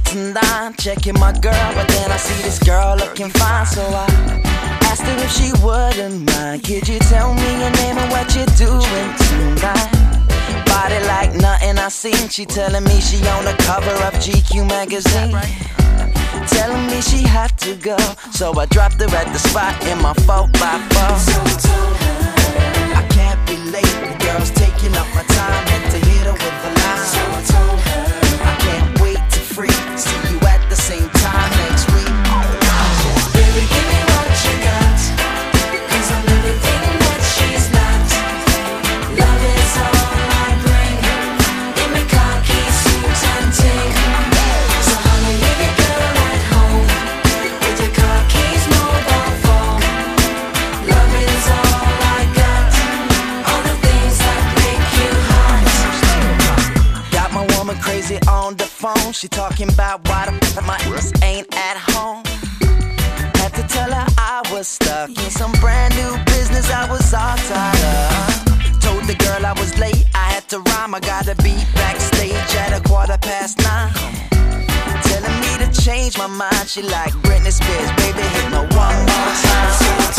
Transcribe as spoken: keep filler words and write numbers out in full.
tonight, checking my girl, but then I see this girl looking fine, so I asked her if she wouldn't mind. Could you tell me your name and what you're doing tonight? Body like nothing I seen. She telling me she on the cover of G Q magazine, telling me she had to go, so I dropped her at the spot in my four by four. So I told her I can't be late, the girl's taking up my time, had to hit her with a line. So I told her I can't wait to free, see you at the same time next week. Baby, give me what you got, cause I'm everything that she's not. Love is all I bring, give me car keys, suits and ting. So honey, leave your girl at home with your car keys, mobile phone. Love is all I got, all the things that make you hot. Got my woman crazy on the phone, she talking about why the f*** my ass ain't at home. Had to tell her I was stuck in some brand new business I was all tired of. Told the girl I was late, I had to rhyme, I gotta be backstage at a quarter past nine. Telling me to change my mind, she like Britney Spears, baby hit me one more time.